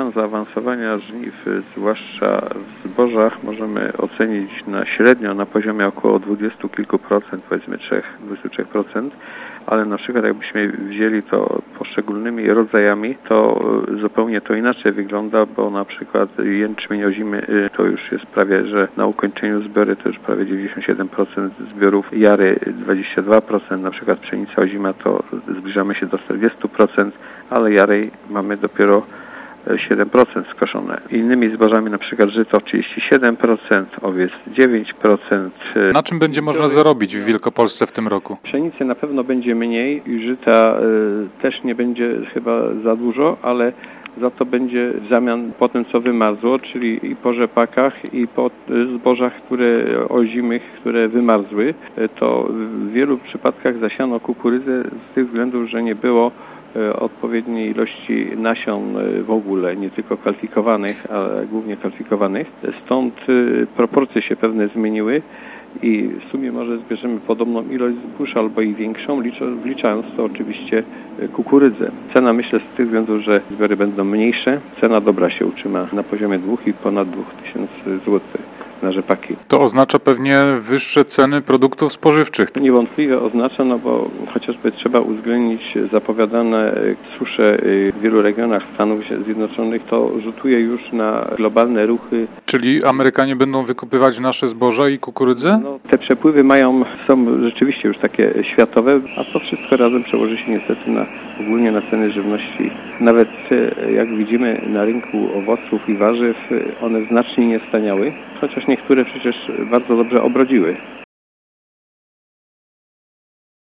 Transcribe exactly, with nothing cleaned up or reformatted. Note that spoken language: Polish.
stan zaawansowania żniw, zwłaszcza w zbożach, możemy ocenić na średnio na poziomie około dwudziestu kilku procent, powiedzmy trzy do dwudziestu trzech procent, ale na przykład jakbyśmy wzięli to poszczególnymi rodzajami, to zupełnie to inaczej wygląda, bo na przykład jęczmień ozimy to już jest prawie, że na ukończeniu zbiory to już prawie dziewięćdziesiąt siedem procent zbiorów, jary dwadzieścia dwa procent, na przykład pszenica ozima to zbliżamy się do czterdziestu procent, ale jarej mamy dopiero siedem procent skoszone. Innymi zbożami na przykład żyto trzydzieści siedem procent, owiec dziewięć procent. Na czym będzie można zarobić w Wielkopolsce w tym roku? Pszenicy na pewno będzie mniej i żyta y, też nie będzie chyba za dużo, ale za to będzie w zamian po tym, co wymarzło, czyli i po rzepakach, i po zbożach, które ozimych, które wymarzły. To w wielu przypadkach zasiano kukurydzę z tych względów, że nie było odpowiedniej ilości nasion w ogóle, nie tylko kwalifikowanych, ale głównie kwalifikowanych. Stąd proporcje się pewne zmieniły i w sumie może zbierzemy podobną ilość zbóż albo i większą, wliczając to oczywiście kukurydzę. Cena, myślę, z tych względów, że zbiory będą mniejsze, cena dobra się utrzyma na poziomie dwóch i ponad dwóch tysięcy złotych na rzepaki. To oznacza pewnie wyższe ceny produktów spożywczych. Niewątpliwie oznacza, no bo chociażby trzeba uwzględnić zapowiadane susze w wielu regionach Stanów Zjednoczonych, to rzutuje już na globalne ruchy. Czyli Amerykanie będą wykupywać nasze zboża i kukurydzę? No, te przepływy mają, są rzeczywiście już takie światowe, a to wszystko razem przełoży się niestety na ogólnie na ceny żywności. Nawet jak widzimy na rynku owoców i warzyw, one znacznie nie staniały, chociaż niektóre przecież bardzo dobrze obrodziły.